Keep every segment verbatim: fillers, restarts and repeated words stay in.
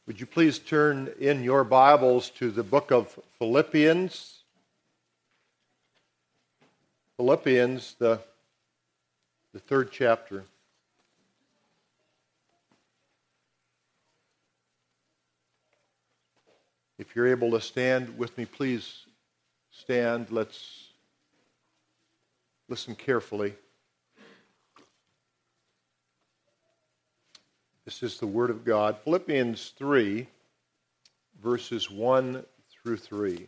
Would you please turn in your Bibles to the book of Philippians? Philippians, the, the third chapter. If you're able to stand with me, please stand. Let's listen carefully. This is the Word of God. Philippians three, verses one through three.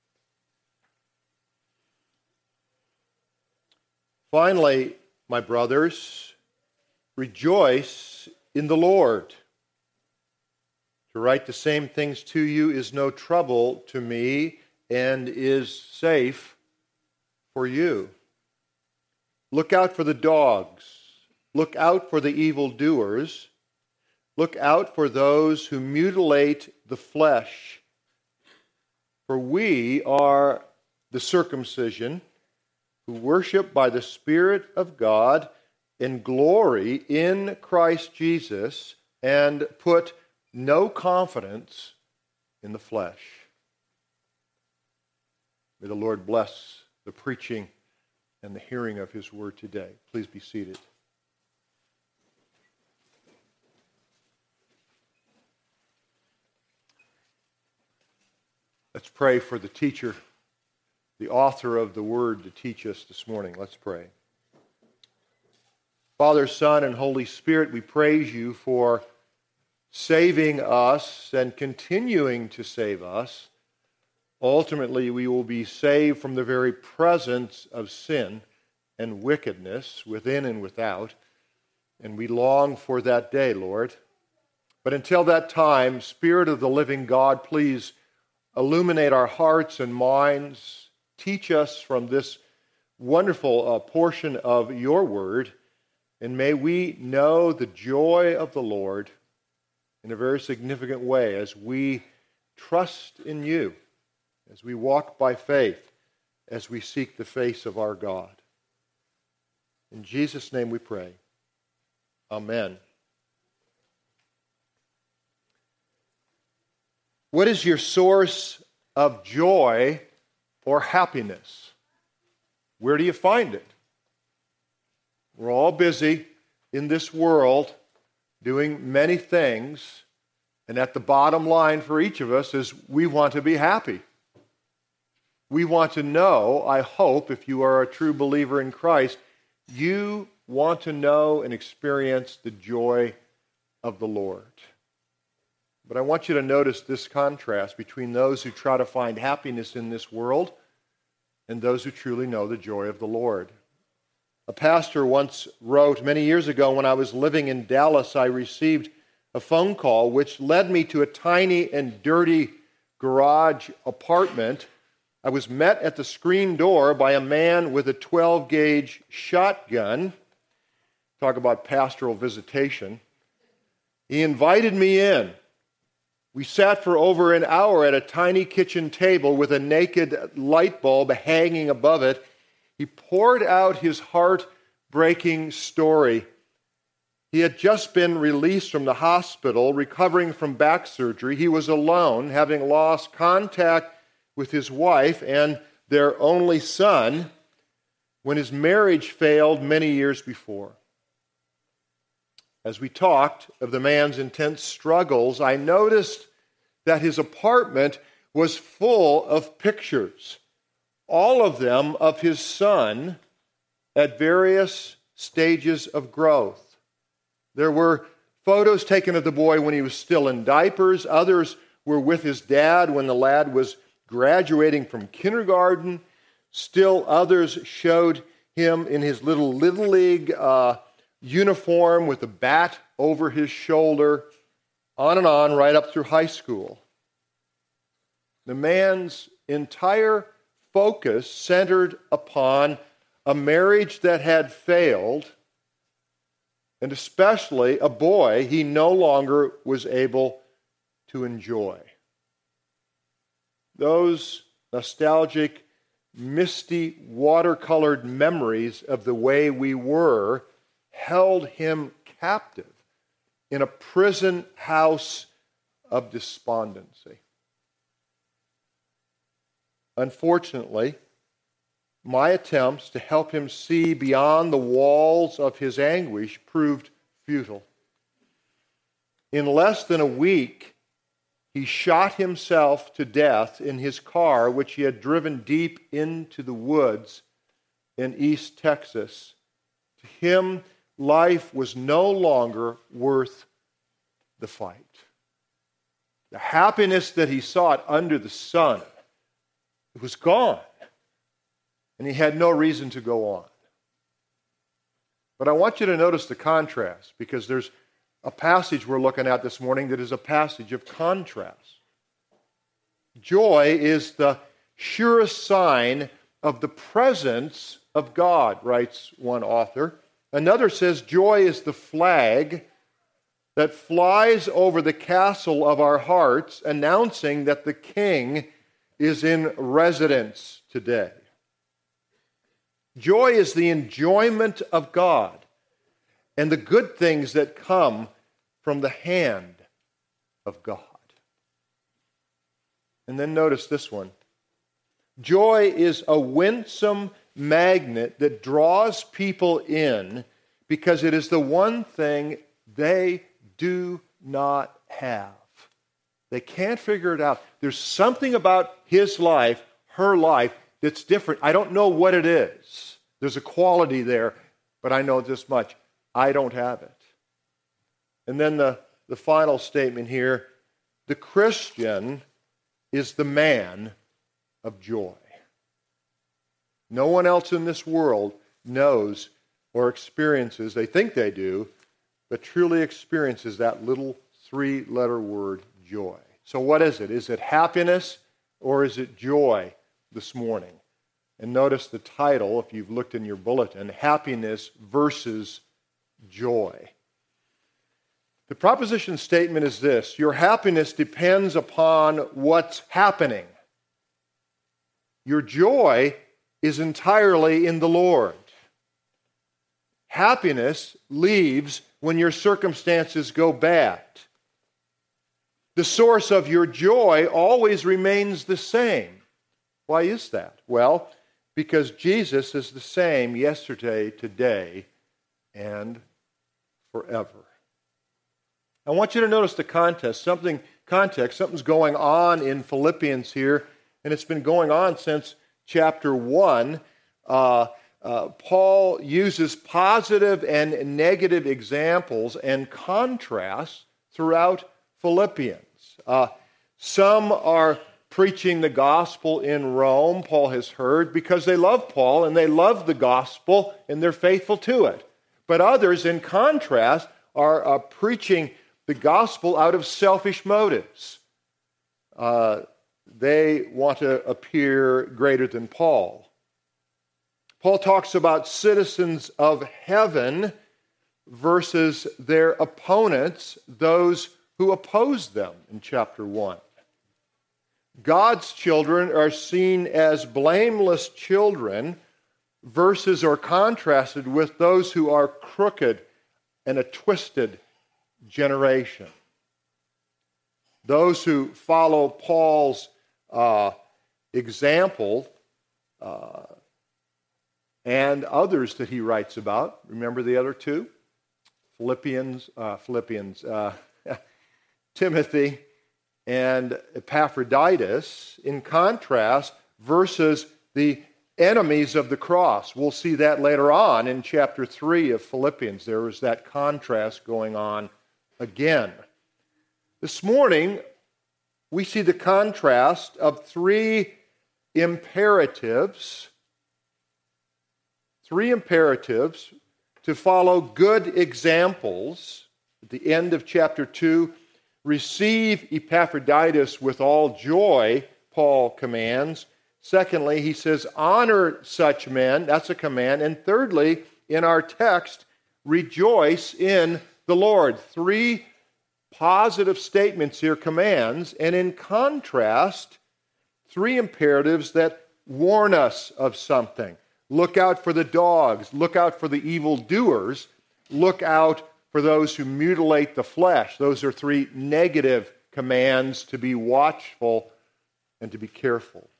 Finally, my brothers, rejoice in the Lord. To write the same things to you is no trouble to me and is safe for you. Look out for the dogs. Look out for the evildoers. Look out for those who mutilate the flesh. For we are the circumcision who worship by the Spirit of God and glory in Christ Jesus and put no confidence in the flesh. May the Lord bless the preaching and the hearing of His word today. Please be seated. Let's pray for the teacher, the author of the word to teach us this morning. Let's pray. Father, Son, and Holy Spirit, we praise you for saving us and continuing to save us. Ultimately, we will be saved from the very presence of sin and wickedness within and without, and we long for that day, Lord. But until that time, Spirit of the living God, please illuminate our hearts and minds. Teach us from this wonderful uh, portion of your word, and may we know the joy of the Lord in a very significant way as we trust in you, as we walk by faith, as we seek the face of our God. In Jesus' name we pray. Amen. What is your source of joy or happiness? Where do you find it? We're all busy in this world doing many things, and at the bottom line for each of us is we want to be happy. We want to know, I hope, if you are a true believer in Christ, you want to know and experience the joy of the Lord. But I want you to notice this contrast between those who try to find happiness in this world and those who truly know the joy of the Lord. A pastor once wrote, many years ago when I was living in Dallas, I received a phone call which led me to a tiny and dirty garage apartment. I was met at the screen door by a man with a twelve gauge shotgun. Talk about pastoral visitation. He invited me in. We sat for over an hour at a tiny kitchen table with a naked light bulb hanging above it. He poured out his heart-breaking story. He had just been released from the hospital, recovering from back surgery. He was alone, having lost contact with his wife and their only son when his marriage failed many years before. As we talked of the man's intense struggles, I noticed that his apartment was full of pictures, all of them of his son at various stages of growth. There were photos taken of the boy when he was still in diapers. Others were with his dad when the lad was graduating from kindergarten. Still others showed him in his little Little League uh, uniform with a bat over his shoulder, on and on, right up through high school. The man's entire focus centered upon a marriage that had failed, and especially a boy he no longer was able to enjoy. Those nostalgic, misty, watercolored memories of the way we were held him captive in a prison house of despondency. Unfortunately, my attempts to help him see beyond the walls of his anguish proved futile. In less than a week, he shot himself to death in his car, which he had driven deep into the woods in East Texas. To him, life was no longer worth the fight. The happiness that he sought under the sun, it was gone, and he had no reason to go on. But I want you to notice the contrast, because there's a passage we're looking at this morning that is a passage of contrast. Joy is the surest sign of the presence of God, writes one author. Another says, joy is the flag that flies over the castle of our hearts, announcing that the King is in residence today. Joy is the enjoyment of God and the good things that come from the hand of God. And then notice this one. Joy is a winsome magnet that draws people in because it is the one thing they do not have. They can't figure it out. There's something about his life, her life, that's different. I don't know what it is. There's a quality there, but I know this much. I don't have it. And then the, the final statement here, the Christian is the man of joy. No one else in this world knows or experiences, they think they do, but truly experiences that little three-letter word, joy. So what is it? Is it happiness or is it joy this morning? And notice the title, if you've looked in your bulletin, Happiness versus Joy. The proposition statement is this: your happiness depends upon what's happening. Your joy is entirely in the Lord. Happiness leaves when your circumstances go bad. The source of your joy always remains the same. Why is that? Well, because Jesus is the same yesterday, today, and forever. I want you to notice the context. Something, context, something's going on in Philippians here, and it's been going on since chapter one. Uh, uh, Paul uses positive and negative examples and contrasts throughout Philippians. Uh, some are preaching the gospel in Rome, Paul has heard, because they love Paul and they love the gospel and they're faithful to it. But others, in contrast, are uh, preaching the gospel out of selfish motives. Uh, they want to appear greater than Paul. Paul talks about citizens of heaven versus their opponents, those who oppose them, in chapter one. God's children are seen as blameless children versus or contrasted with those who are crooked and a twisted generation. Those who follow Paul's uh, example uh, and others that he writes about. Remember the other two? Philippians, uh, Philippians, uh, Timothy and Epaphroditus, in contrast, versus the enemies of the cross. We'll see that later on in chapter three of Philippians. There is that contrast going on again. This morning, we see the contrast of three imperatives, three imperatives to follow good examples. At the end of chapter two, receive Epaphroditus with all joy, Paul commands. Secondly, he says, honor such men. That's a command. And thirdly, in our text, rejoice in the Lord. Three positive statements here, commands, and in contrast, three imperatives that warn us of something. Look out for the dogs. Look out for the evildoers. Look out for those who mutilate the flesh. Those are three negative commands to be watchful and to be careful.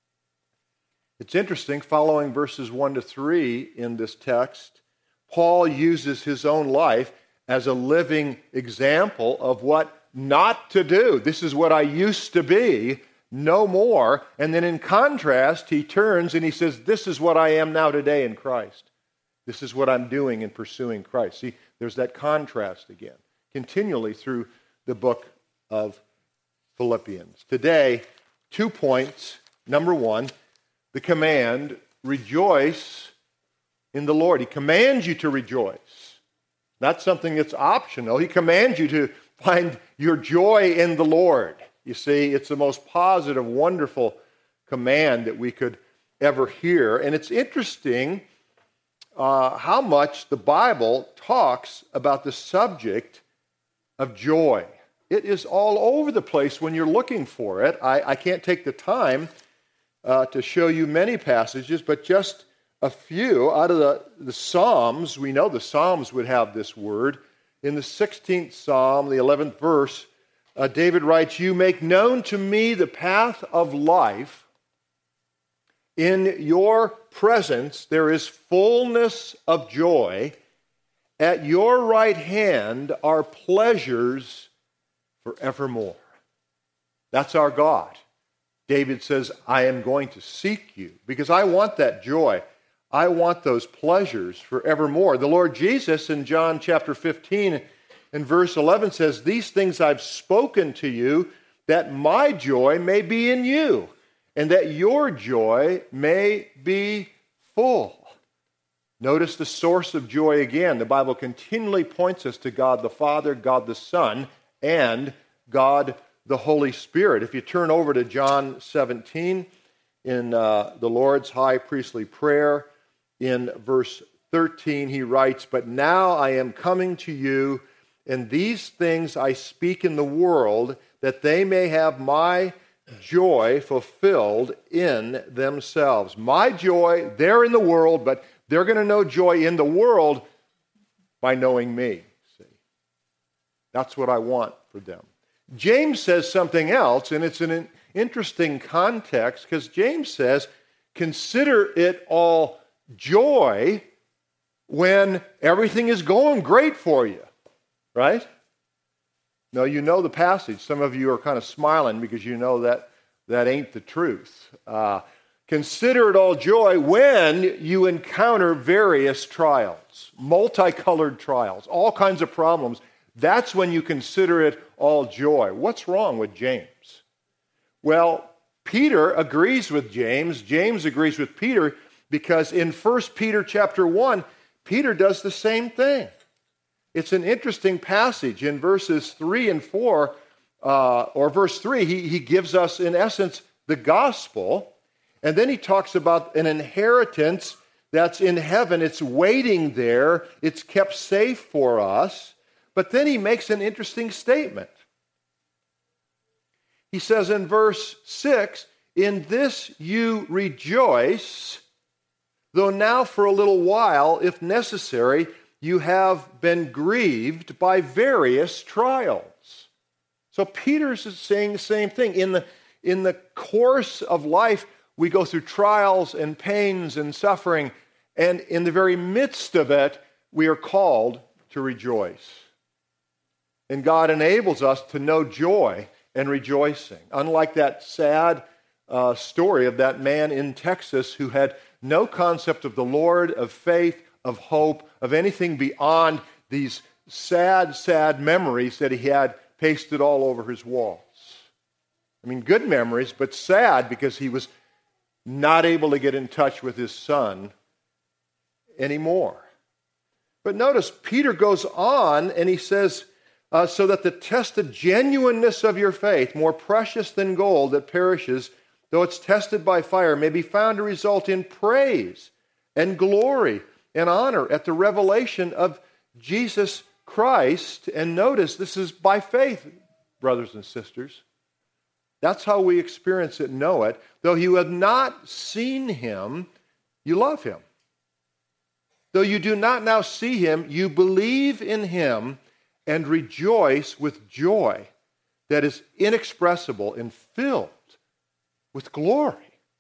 It's interesting, following verses one to three in this text, Paul uses his own life as a living example of what not to do. This is what I used to be, no more. And then in contrast, he turns and he says, this is what I am now today in Christ. This is what I'm doing in pursuing Christ. See, there's that contrast again, continually through the book of Philippians. Today, two points. Number one, the command, rejoice in the Lord. He commands you to rejoice. Not something that's optional. He commands you to find your joy in the Lord. You see, it's the most positive, wonderful command that we could ever hear. And it's interesting uh, how much the Bible talks about the subject of joy. It is all over the place when you're looking for it. I, I can't take the time uh, to show you many passages, but just a few out of the, the Psalms. We know the Psalms would have this word. In the sixteenth Psalm, the eleventh verse, uh, David writes, "You make known to me the path of life. In your presence there is fullness of joy. At your right hand are pleasures forevermore." That's our God. David says, I am going to seek you because I want that joy. I want those pleasures forevermore. The Lord Jesus in John chapter fifteen and verse eleven says, "These things I've spoken to you, that my joy may be in you, and that your joy may be full." Notice the source of joy again. The Bible continually points us to God the Father, God the Son, and God the Holy Spirit. If you turn over to John seventeen in uh, the Lord's high priestly prayer, in verse thirteen, he writes, "But now I am coming to you, and these things I speak in the world, that they may have my joy fulfilled in themselves." My joy, they're in the world, but they're going to know joy in the world by knowing me. See, that's what I want for them. James says something else, and it's an interesting context, because James says, consider it all joy when everything is going great for you, right? No, you know the passage. Some of you are kind of smiling because you know that that ain't the truth. Uh, consider it all joy when you encounter various trials, multicolored trials, all kinds of problems. That's when you consider it all joy. What's wrong with James? Well, Peter agrees with James. James agrees with Peter because in First Peter chapter one, Peter does the same thing. It's an interesting passage. In verses three and four, uh, or verse three, he, he gives us, in essence, the gospel. And then he talks about an inheritance that's in heaven. It's waiting there. It's kept safe for us. But then he makes an interesting statement. He says in verse six, "In this you rejoice, though now for a little while, if necessary, you have been grieved by various trials." So Peter's saying the same thing. In the, in the course of life, we go through trials and pains and suffering, and in the very midst of it, we are called to rejoice. And God enables us to know joy and rejoicing. Unlike that sad uh, story of that man in Texas who had no concept of the Lord, of faith, of hope, of anything beyond these sad, sad memories that he had pasted all over his walls. I mean, good memories, but sad because he was not able to get in touch with his son anymore. But notice, Peter goes on and he says, uh, so that the tested genuineness of your faith, more precious than gold that perishes, though it's tested by fire, may be found to result in praise and glory and honor at the revelation of Jesus Christ. And notice, this is by faith, brothers and sisters. That's how we experience it and know it. Though you have not seen him, you love him. Though you do not now see him, you believe in him and rejoice with joy that is inexpressible and filled with glory.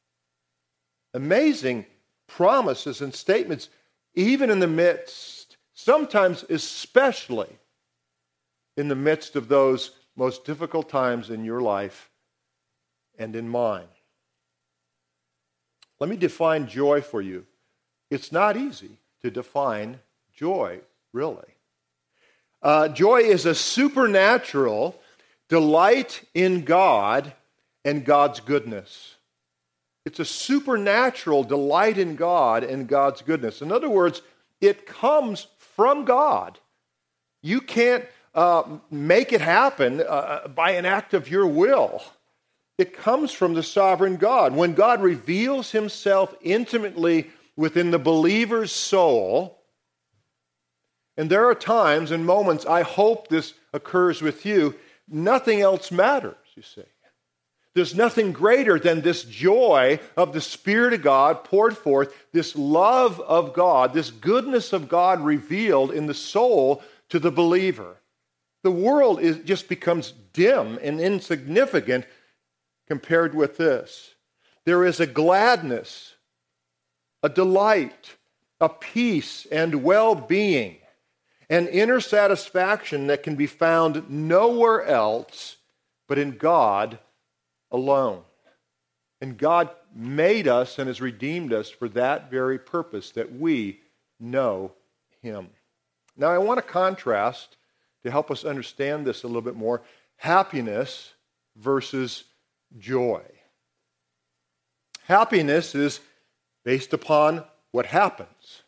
Amazing promises and statements, even in the midst, sometimes especially in the midst of those most difficult times in your life and in mine. Let me define joy for you. It's not easy to define joy, really. Uh, joy is a supernatural delight in God and God's goodness. It's a supernatural delight in God and God's goodness. In other words, it comes from God. You can't uh, make it happen uh, by an act of your will. It comes from the sovereign God. When God reveals himself intimately within the believer's soul, and there are times and moments, I hope this occurs with you, nothing else matters, you see. There's nothing greater than this joy of the Spirit of God poured forth, this love of God, this goodness of God revealed in the soul to the believer. The world is, just becomes dim and insignificant compared with this. There is a gladness, a delight, a peace and well-being, an inner satisfaction that can be found nowhere else but in God alone. And God made us and has redeemed us for that very purpose, that we know him. Now I want to contrast, to help us understand this a little bit more, happiness versus joy. Happiness is based upon what happens.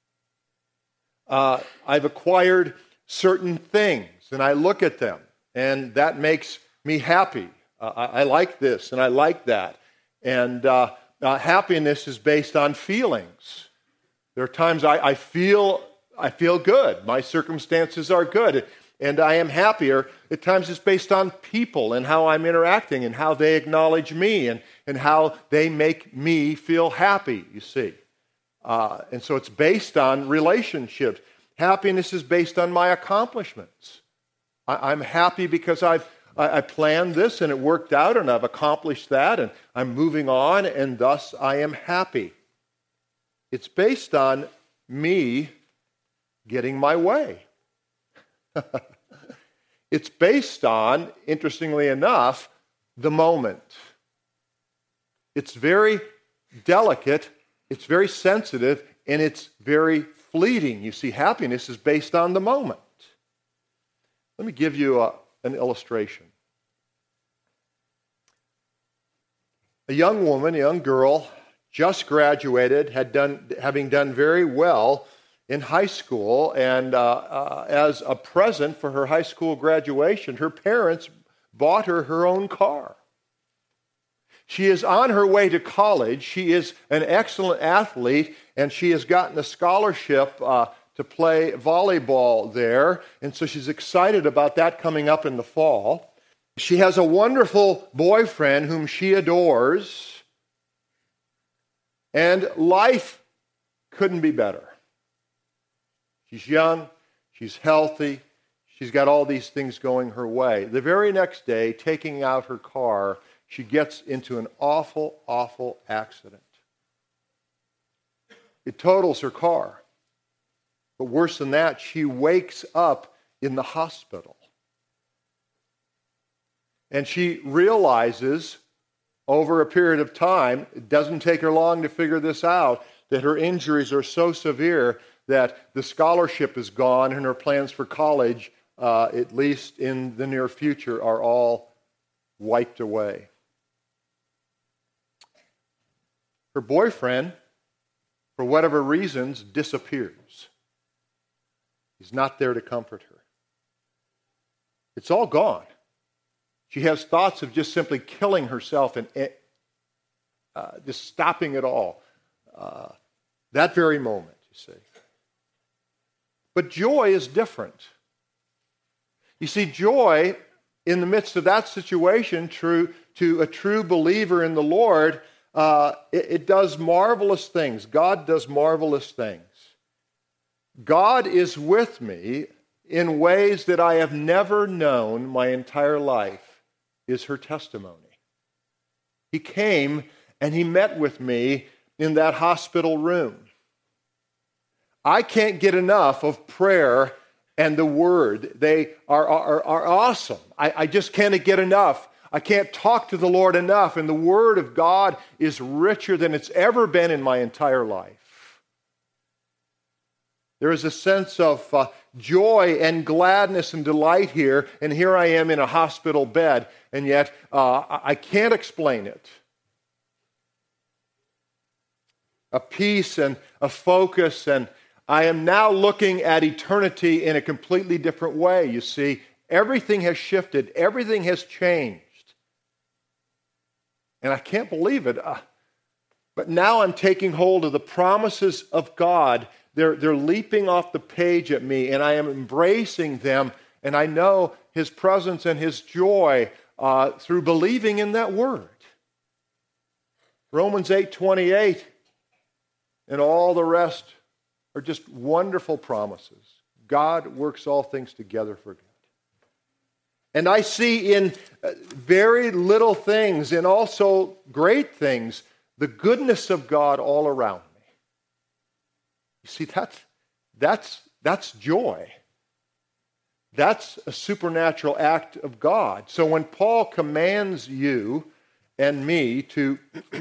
Uh, I've acquired certain things, and I look at them, and that makes me happy. Uh, I, I like this, and I like that. And uh, uh, happiness is based on feelings. There are times I, I feel I feel good. My circumstances are good, and I am happier. At times it's based on people and how I'm interacting and how they acknowledge me and, and how they make me feel happy, you see. Uh, and so it's based on relationships. Happiness is based on my accomplishments. I, I'm happy because I've I, I planned this and it worked out and I've accomplished that and I'm moving on and thus I am happy. It's based on me getting my way. It's based on, interestingly enough, the moment. It's very delicate, it's very sensitive, and it's very fleeting. You see, happiness is based on the moment. Let me give you a, an illustration. A young woman, a young girl, just graduated, had done, having done very well in high school, and uh, uh, as a present for her high school graduation, her parents bought her her own car. She is on her way to college. She is an excellent athlete, and she has gotten a scholarship uh, to play volleyball there, and so she's excited about that coming up in the fall. She has a wonderful boyfriend whom she adores, and life couldn't be better. She's young, she's healthy, she's got all these things going her way. The very next day, taking out her car, she gets into an awful, awful accident. It totals her car. But worse than that, she wakes up in the hospital. And she realizes over a period of time, it doesn't take her long to figure this out, that her injuries are so severe that the scholarship is gone and her plans for college, uh, at least in the near future, are all wiped away. Her boyfriend, for whatever reasons, disappears. He's not there to comfort her. It's all gone. She has thoughts of just simply killing herself and uh, just stopping it all. Uh, that very moment, you see. But joy is different. You see, joy in the midst of that situation, true to a true believer in the Lord, uh, it, it does marvelous things. God does marvelous things. God is with me in ways that I have never known my entire life. is her testimony. He came and he met with me in that hospital room. I can't get enough of prayer and the Word. They are, are, are awesome. I, I just can't get enough. I can't talk to the Lord enough. And the Word of God is richer than it's ever been in my entire life. There is a sense of uh, joy and gladness and delight here. And here I am in a hospital bed. And yet uh, I can't explain it. A peace and a focus, and I am now looking at eternity in a completely different way. You see, everything has shifted. Everything has changed. And I can't believe it. Uh, but now I'm taking hold of the promises of God. They're, they're leaping off the page at me, and I am embracing them. And I know His presence and His joy uh, through believing in that Word. Romans eight twenty-eight and all the rest are just wonderful promises. God works all things together for good. And I see in very little things and also great things the goodness of God all around me. You see, that's, that's, that's joy. That's a supernatural act of God. So when Paul commands you and me to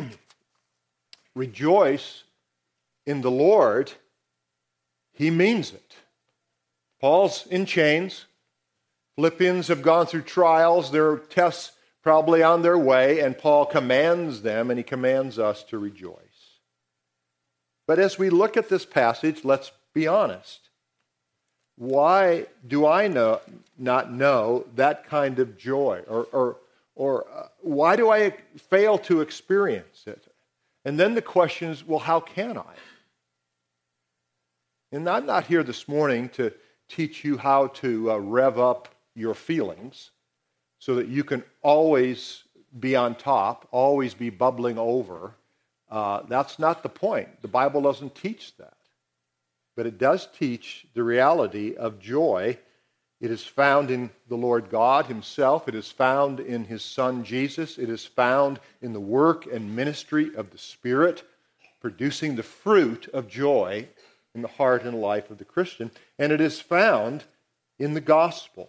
rejoice in the Lord, he means it. Paul's in chains. Philippians have gone through trials. There are tests probably on their way, and Paul commands them, and he commands us to rejoice. But as we look at this passage, let's be honest. Why do I know, not know that kind of joy? Or, or, or uh, why do I fail to experience it? And then the question is, well, how can I? And I'm not here this morning to teach you how to uh, rev up your feelings so that you can always be on top, always be bubbling over. Uh, that's not the point. The Bible doesn't teach that. But it does teach the reality of joy. It is found in the Lord God Himself. It is found in His Son Jesus. It is found in the work and ministry of the Spirit, producing the fruit of joy in the heart and life of the Christian. And it is found in the gospel.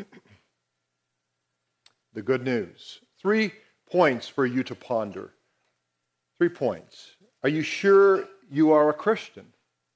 The good news. Three points for you to ponder. Three points. Are you sure you are a Christian?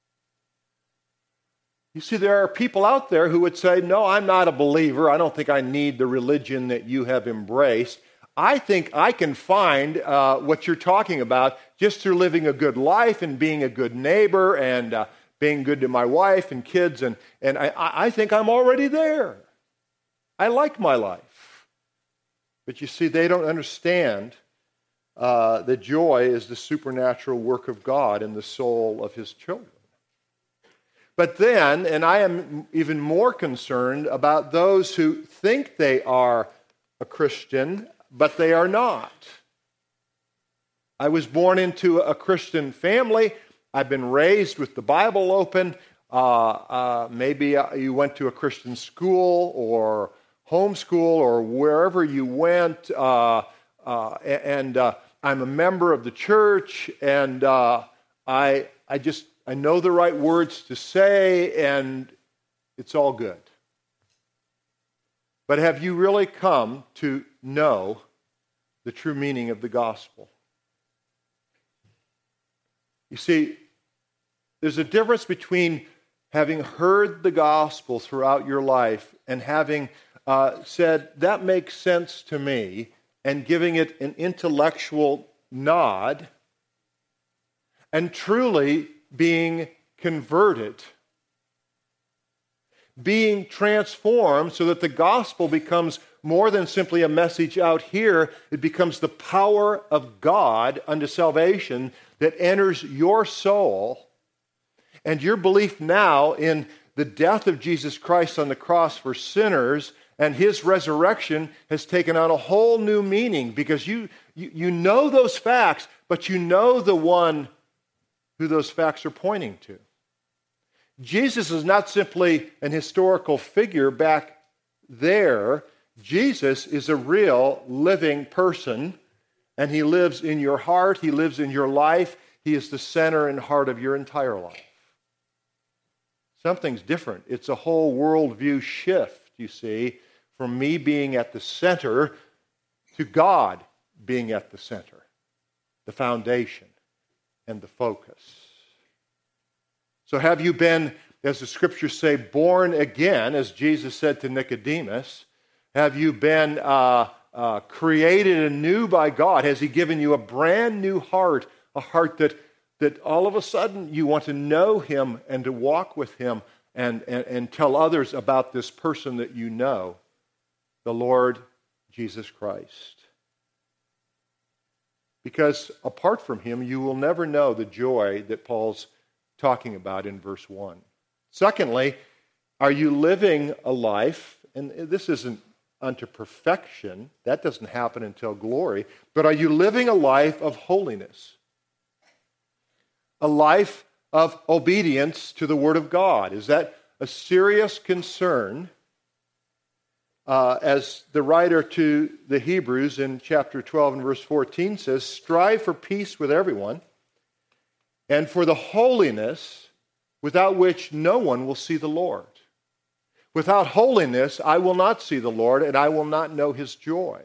You see, there are people out there who would say, no, I'm not a believer. I don't think I need the religion that you have embraced. I think I can find uh, what you're talking about just through living a good life and being a good neighbor and uh, being good to my wife and kids. And, and I, I think I'm already there. I like my life. But you see, they don't understand uh, that joy is the supernatural work of God in the soul of His children. But then, and I am even more concerned about those who think they are a Christian, but they are not. I was born into a Christian family. I've been raised with the Bible open. Uh, uh, maybe you went to a Christian school or homeschool or wherever you went, uh, uh, and uh, I'm a member of the church, and uh, I, I just I know the right words to say, and it's all good. But have you really come to know the true meaning of the gospel? You see, there's a difference between having heard the gospel throughout your life and having uh, said, that makes sense to me, and giving it an intellectual nod, and truly being converted, being transformed so that the gospel becomes more than simply a message out here. It becomes the power of God unto salvation that enters your soul, and your belief now in the death of Jesus Christ on the cross for sinners and His resurrection has taken on a whole new meaning, because you, you, you know those facts, but you know the one who those facts are pointing to. Jesus is not simply an historical figure back there. Jesus is a real living person, and he lives in your heart, he lives in your life, he is the center and heart of your entire life. Something's different. It's a whole worldview shift, you see, from me being at the center to God being at the center, the foundation and the focus. So have you been, as the scriptures say, born again, as Jesus said to Nicodemus? Have you been uh, uh, created anew by God? Has he given you a brand new heart, a heart that, that all of a sudden you want to know him and to walk with him and, and, and tell others about this person that you know, the Lord Jesus Christ? Because apart from him, you will never know the joy that Paul's talking about in verse one. Secondly, are you living a life, and this isn't unto perfection, that doesn't happen until glory, but are you living a life of holiness? A life of obedience to the Word of God? Is that a serious concern? Uh, as the writer to the Hebrews in chapter twelve and verse fourteen says, strive for peace with everyone and for the holiness without which no one will see the Lord. Without holiness, I will not see the Lord, and I will not know his joy.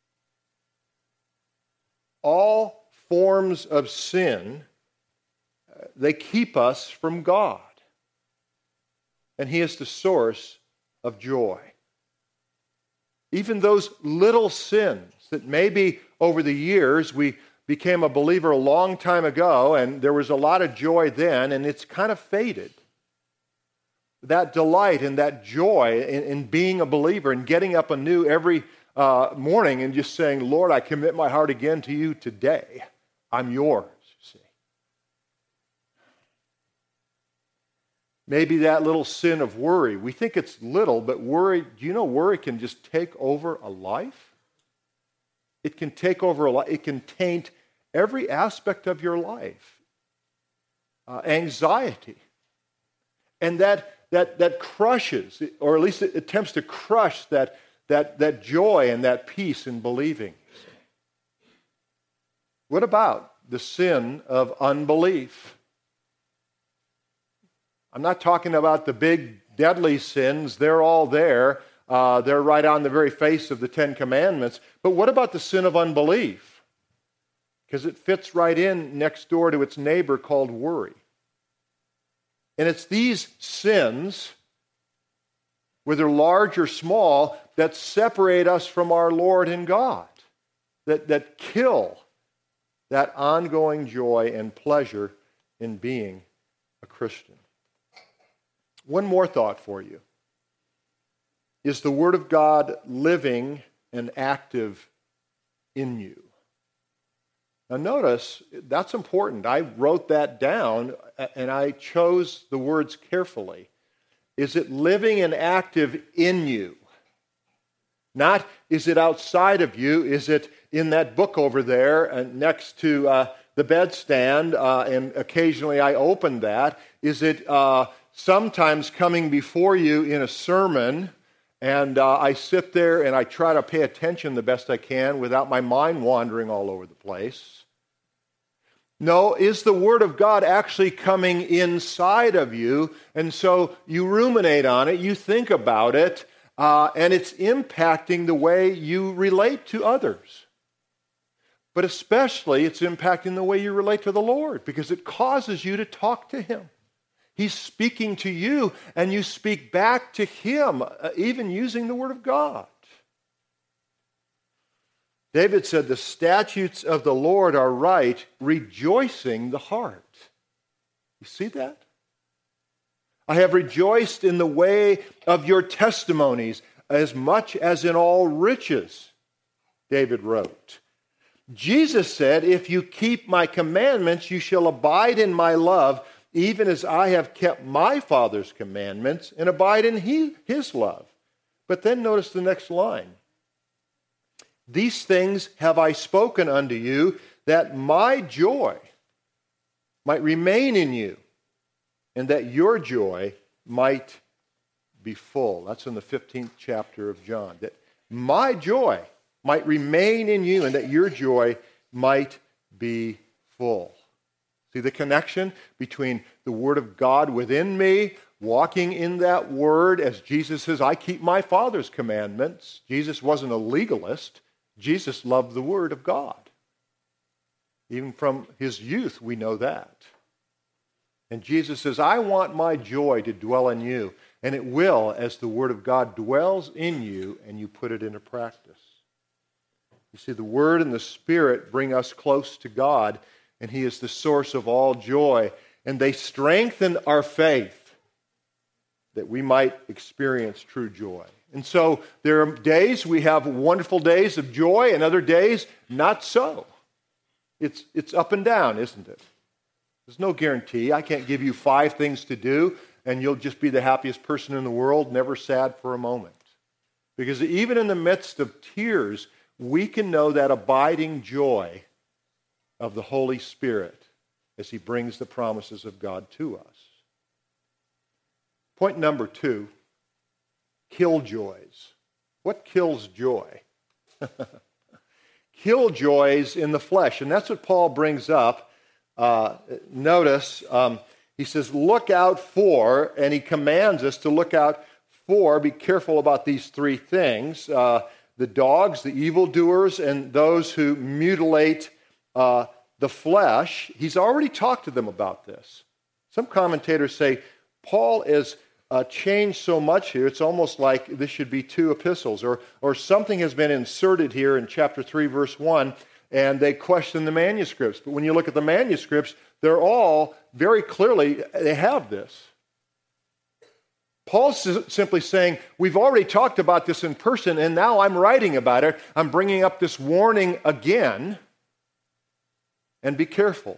All forms of sin, they keep us from God. And he is the source of joy. Even those little sins that maybe over the years we became a believer a long time ago, and there was a lot of joy then, and it's kind of faded. That delight and that joy in, in being a believer and getting up anew every uh, morning and just saying, Lord, I commit my heart again to you today. I'm yours, you see. Maybe that little sin of worry. We think it's little, but worry, do you know worry can just take over a life? It can take over a life. It can taint every aspect of your life. Uh, anxiety. And that that that crushes, or at least it attempts to crush that, that, that joy and that peace in believing. What about the sin of unbelief? I'm not talking about the big deadly sins. They're all there. Uh, they're right on the very face of the Ten Commandments. But what about the sin of unbelief? Because it fits right in next door to its neighbor called worry. And it's these sins, whether large or small, that separate us from our Lord and God, that, that kill that ongoing joy and pleasure in being a Christian. One more thought for you. Is the Word of God living and active in you? Now notice, that's important. I wrote that down and I chose the words carefully. Is it living and active in you? Not, is it outside of you? Is it in that book over there uh, next to uh, the bedstand, uh, and occasionally I open that? Is it uh, sometimes coming before you in a sermon, and uh, I sit there and I try to pay attention the best I can without my mind wandering all over the place? No, is the Word of God actually coming inside of you? And so you ruminate on it, you think about it, uh, and it's impacting the way you relate to others. But especially it's impacting the way you relate to the Lord, because it causes you to talk to Him. He's speaking to you, and you speak back to Him, uh, even using the Word of God. David said, the statutes of the Lord are right, rejoicing the heart. You see that? I have rejoiced in the way of your testimonies as much as in all riches, David wrote. Jesus said, if you keep my commandments, you shall abide in my love, even as I have kept my Father's commandments and abide in his love. But then notice the next line. These things have I spoken unto you, that my joy might remain in you, and that your joy might be full. That's in the fifteenth chapter of John. That my joy might remain in you and that your joy might be full. See the connection between the Word of God within me, walking in that Word, as Jesus says, I keep my Father's commandments. Jesus wasn't a legalist. Jesus loved the Word of God. Even from his youth, we know that. And Jesus says, I want my joy to dwell in you. And it will, as the Word of God dwells in you and you put it into practice. You see, the Word and the Spirit bring us close to God, and He is the source of all joy. And they strengthen our faith that we might experience true joy. And so there are days we have wonderful days of joy, and other days not so. It's, it's up and down, isn't it? There's no guarantee. I can't give you five things to do, and you'll just be the happiest person in the world, never sad for a moment. Because even in the midst of tears, we can know that abiding joy of the Holy Spirit as He brings the promises of God to us. Point number two, killjoys. What kills joy? Killjoys in the flesh. And that's what Paul brings up. Uh, notice, um, he says, look out for, and he commands us to look out for, be careful about these three things. Uh, the dogs, the evildoers, and those who mutilate uh, the flesh. He's already talked to them about this. Some commentators say Paul is uh, changed so much here, it's almost like this should be two epistles, or, or something has been inserted here in chapter three, verse one, and they question the manuscripts. But when you look at the manuscripts, they're all very clearly, they have this. Paul's simply saying, we've already talked about this in person, and now I'm writing about it. I'm bringing up this warning again, and be careful.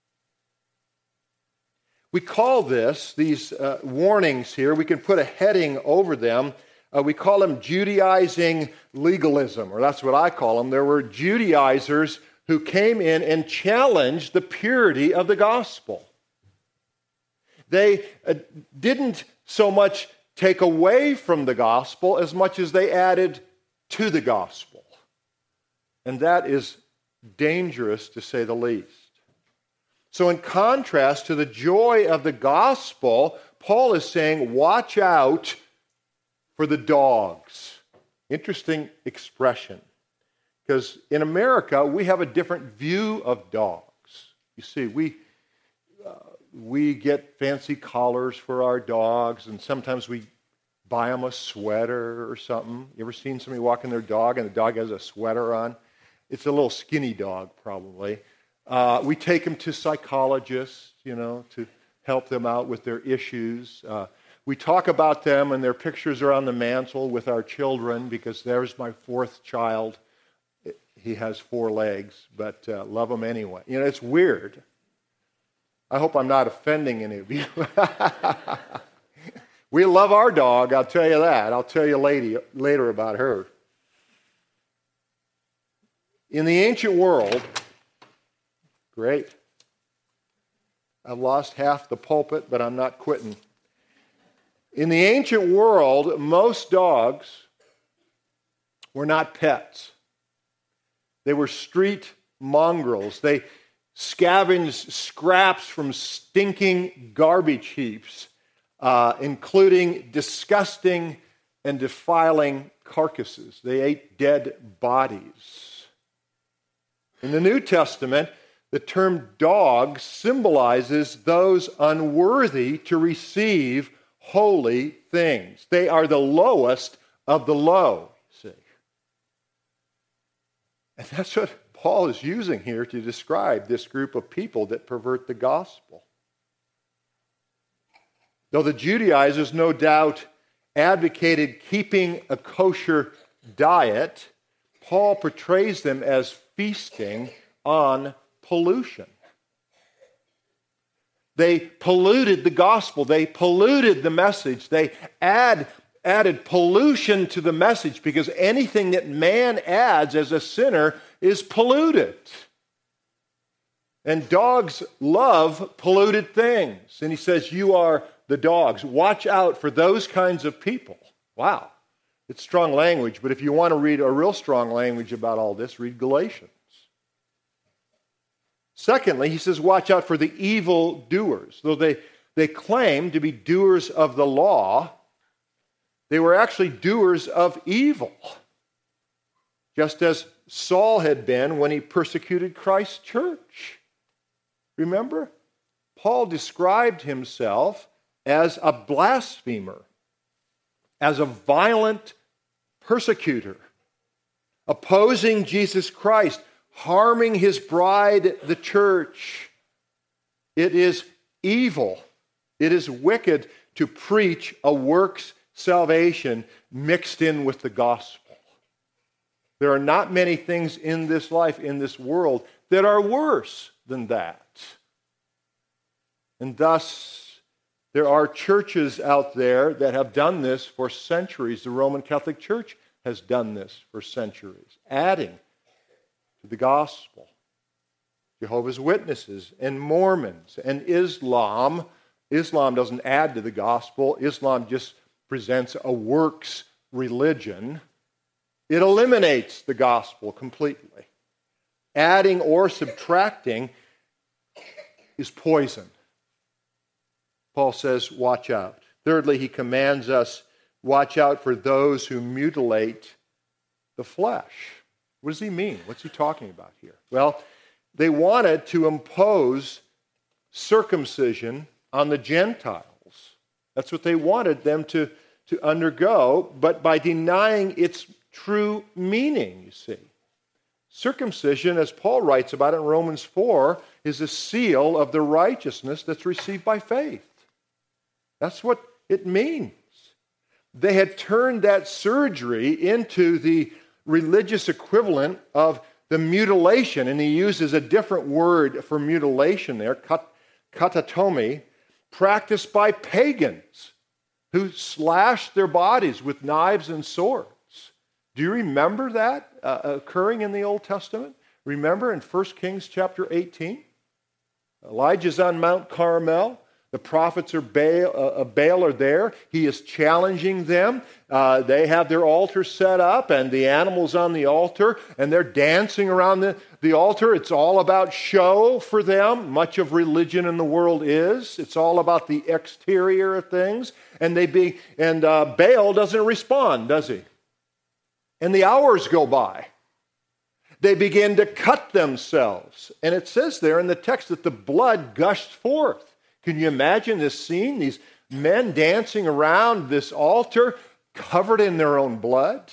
We call this, these uh, warnings here, we can put a heading over them. Uh, we call them Judaizing legalism, or that's what I call them. There were Judaizers who came in and challenged the purity of the gospel. They uh, didn't so much take away from the gospel as much as they added to the gospel. And that is dangerous, to say the least. So in contrast to the joy of the gospel, Paul is saying, watch out for the dogs. Interesting expression. Because in America, we have a different view of dogs. You see, we uh, we get fancy collars for our dogs, and sometimes we buy them a sweater or something. You ever seen somebody walking their dog, and the dog has a sweater on? It's a little skinny dog, probably. Uh, we take them to psychologists, you know, to help them out with their issues. Uh, we talk about them, and their pictures are on the mantle with our children, because there's my fourth child. He has four legs, but uh, love him anyway. You know, it's weird. I hope I'm not offending any of you. We love our dog, I'll tell you that. I'll tell you lady, later about her. In the ancient world, great. I've lost half the pulpit, but I'm not quitting. In the ancient world, most dogs were not pets. They were street mongrels. They scavenged scraps from stinking garbage heaps, uh, including disgusting and defiling carcasses. They ate dead bodies. In the New Testament, the term dog symbolizes those unworthy to receive holy things. They are the lowest of the low, see. And that's what Paul is using here to describe this group of people that pervert the gospel. Though the Judaizers no doubt advocated keeping a kosher diet, Paul portrays them as feasting on pollution. They polluted the gospel. They polluted the message. They add, added pollution to the message, because anything that man adds as a sinner is polluted. And dogs love polluted things. And he says, you are the dogs. Watch out for those kinds of people. Wow. It's strong language, but if you want to read a real strong language about all this, read Galatians. Secondly, he says, watch out for the evil doers. Though they, they claim to be doers of the law, they were actually doers of evil, just as Saul had been when he persecuted Christ's church. Remember? Paul described himself as a blasphemer, as a violent persecutor, opposing Jesus Christ, harming his bride, the church. It is evil, it is wicked to preach a works salvation mixed in with the gospel. There are not many things in this life, in this world, that are worse than that. And thus, there are churches out there that have done this for centuries. The Roman Catholic Church has done this for centuries, adding to the gospel. Jehovah's Witnesses and Mormons and Islam. Islam doesn't add to the gospel. Islam just presents a works religion. It eliminates the gospel completely. Adding or subtracting is poison. Paul says, watch out. Thirdly, he commands us, watch out for those who mutilate the flesh. What does he mean? What's he talking about here? Well, they wanted to impose circumcision on the Gentiles. That's what they wanted them to, to undergo, but by denying its true meaning, you see. Circumcision, as Paul writes about it in Romans four, is a seal of the righteousness that's received by faith. That's what it means. They had turned that surgery into the religious equivalent of the mutilation, and he uses a different word for mutilation there, kat- katatomy, practiced by pagans who slashed their bodies with knives and swords. Do you remember that uh, occurring in the Old Testament? Remember in First Kings chapter eighteen? Elijah's on Mount Carmel. The prophets are Baal, uh, Baal are there. He is challenging them. Uh, they have their altar set up and the animals on the altar, and they're dancing around the, the altar. It's all about show for them. Much of religion in the world is. It's all about the exterior of things. And they be and uh, Baal doesn't respond, does he? And the hours go by. They begin to cut themselves. And it says there in the text that the blood gushed forth. Can you imagine this scene? These men dancing around this altar, covered in their own blood,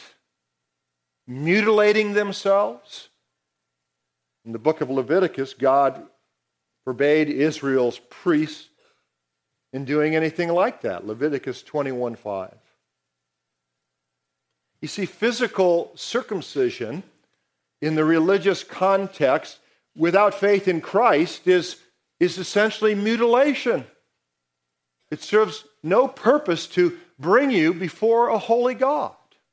mutilating themselves. In the book of Leviticus, God forbade Israel's priests in doing anything like that. Leviticus twenty-one five. You see, physical circumcision in the religious context without faith in Christ is is essentially mutilation. It serves no purpose to bring you before a holy God.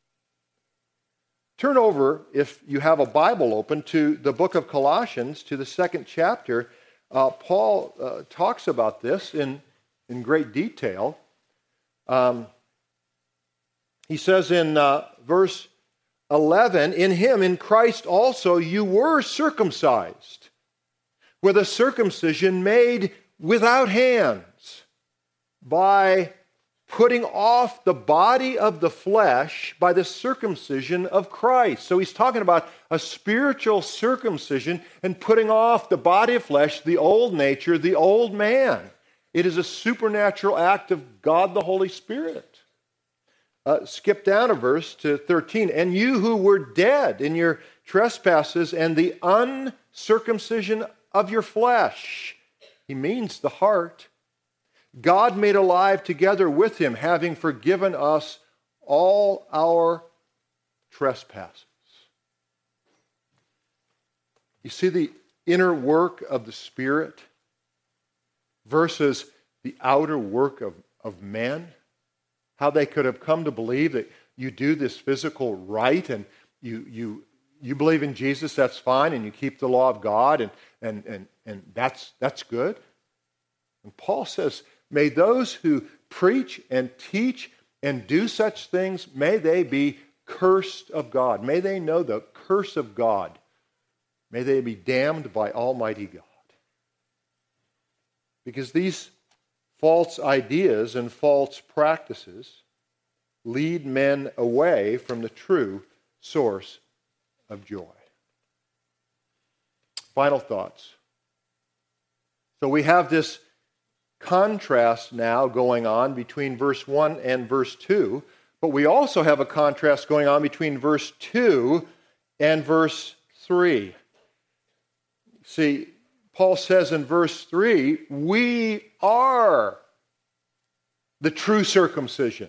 Turn over, if you have a Bible open, to the book of Colossians, to the second chapter. Uh, Paul uh, talks about this in, in great detail. Um, he says in uh, verse eleven, in him, in Christ also, you were circumcised with a circumcision made without hands, by putting off the body of the flesh by the circumcision of Christ. So he's talking about a spiritual circumcision and putting off the body of flesh, the old nature, the old man. It is a supernatural act of God the Holy Spirit. Uh, skip down a verse to thirteen. And you who were dead in your trespasses and the uncircumcision of your flesh. He means the heart. God made alive together with him, having forgiven us all our trespasses. You see the inner work of the Spirit versus the outer work of, of men? How they could have come to believe that you do this physical rite and you you you believe in Jesus, that's fine, and you keep the law of God, and and and, and that's that's good. And Paul says, may those who preach and teach and do such things, may they be cursed of God. May they know the curse of God. May they be damned by Almighty God. Because these false ideas and false practices lead men away from the true source of joy. Final thoughts. So we have this contrast now going on between verse one and verse two, but we also have a contrast going on between verse two and verse three. See, Paul says in verse three, we are the true circumcision.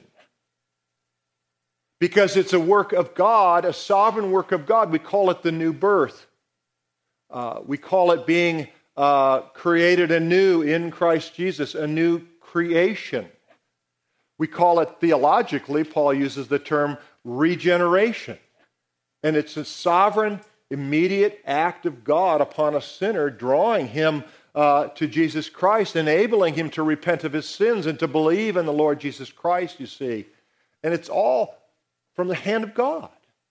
Because it's a work of God, a sovereign work of God. We call it the new birth. Uh, we call it being uh, created anew in Christ Jesus, a new creation. We call it theologically, Paul uses the term regeneration. And it's a sovereign, immediate act of God upon a sinner, drawing him uh, to Jesus Christ, enabling him to repent of his sins and to believe in the Lord Jesus Christ, you see. And it's all from the hand of God.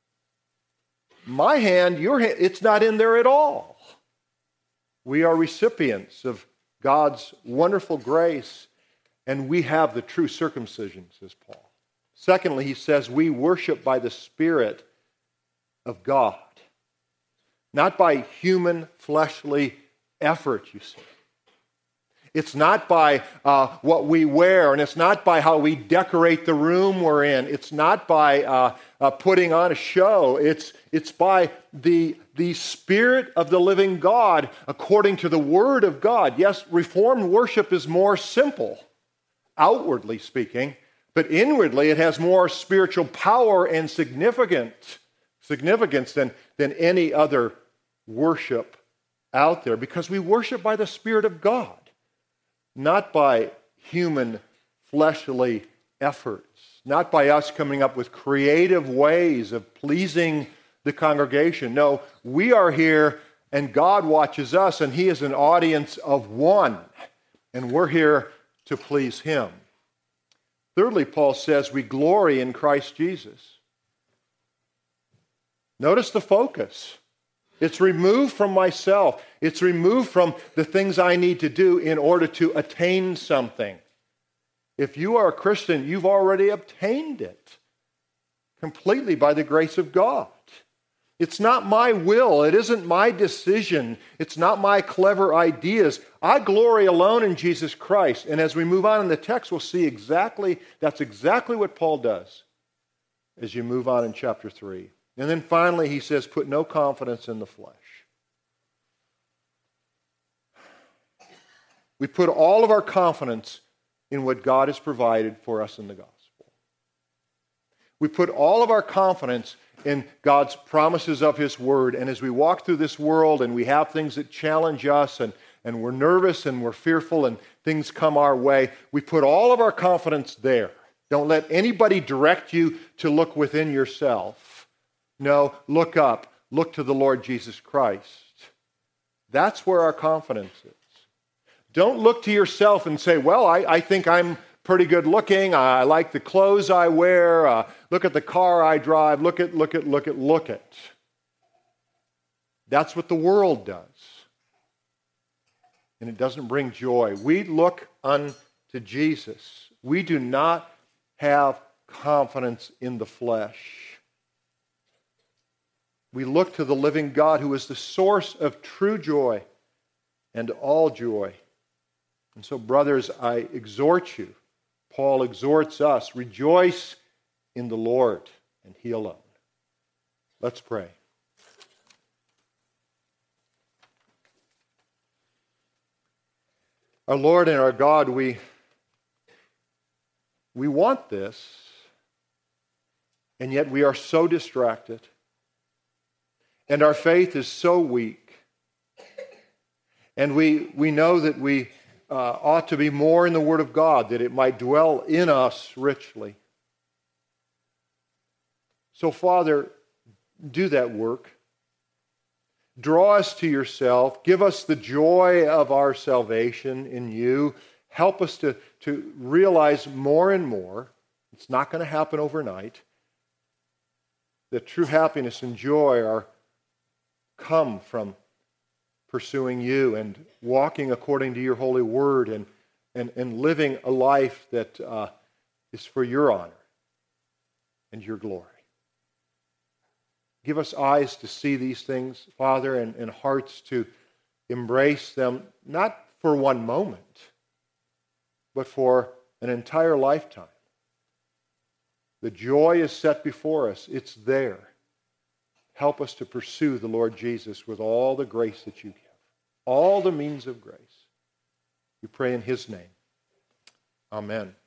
My hand, your hand, it's not in there at all. We are recipients of God's wonderful grace, and we have the true circumcision, says Paul. Secondly, he says we worship by the Spirit of God, not by human fleshly effort, you see. It's not by uh, what we wear, and it's not by how we decorate the room we're in. It's not by uh, uh, putting on a show. It's, it's by the, the Spirit of the living God according to the Word of God. Yes, Reformed worship is more simple, outwardly speaking, but inwardly it has more spiritual power and significant, significance than, than any other worship out there, because we worship by the Spirit of God, not by human fleshly efforts, not by us coming up with creative ways of pleasing the congregation. No, we are here and God watches us, and He is an audience of one, and we're here to please Him. Thirdly, Paul says we glory in Christ Jesus. Notice the focus. It's removed from myself. It's removed from the things I need to do in order to attain something. If you are a Christian, you've already obtained it completely by the grace of God. It's not my will. It isn't my decision. It's not my clever ideas. I glory alone in Jesus Christ. And as we move on in the text, we'll see exactly, that's exactly what Paul does as you move on in chapter three. And then finally, he says, put no confidence in the flesh. We put all of our confidence in what God has provided for us in the gospel. We put all of our confidence in God's promises of His Word. And as we walk through this world and we have things that challenge us, and, and we're nervous and we're fearful and things come our way, we put all of our confidence there. Don't let anybody direct you to look within yourself. No, look up. Look to the Lord Jesus Christ. That's where our confidence is. Don't look to yourself and say, well, I, I think I'm pretty good looking. I like the clothes I wear. Uh, look at the car I drive. Look at, look at, look at, look at. That's what the world does. And it doesn't bring joy. We look unto Jesus. We do not have confidence in the flesh. We look to the living God, who is the source of true joy and all joy. And so, brothers, I exhort you, Paul exhorts us, rejoice in the Lord and He alone. Let's pray. Our Lord and our God, we, we want this, and yet we are so distracted. And our faith is so weak. And we, we know that we uh, ought to be more in the Word of God, that it might dwell in us richly. So, Father, do that work. Draw us to yourself. Give us the joy of our salvation in you. Help us to, to realize more and more It's not going to happen overnight. That true happiness and joy are come from pursuing you and walking according to your holy word and, and, and living a life that uh, is for your honor and your glory. Give us eyes to see these things, Father, and, and hearts to embrace them, not for one moment, but for an entire lifetime. The joy is set before us. It's there. Help us to pursue the Lord Jesus with all the grace that you give, all the means of grace. We pray in his name. Amen.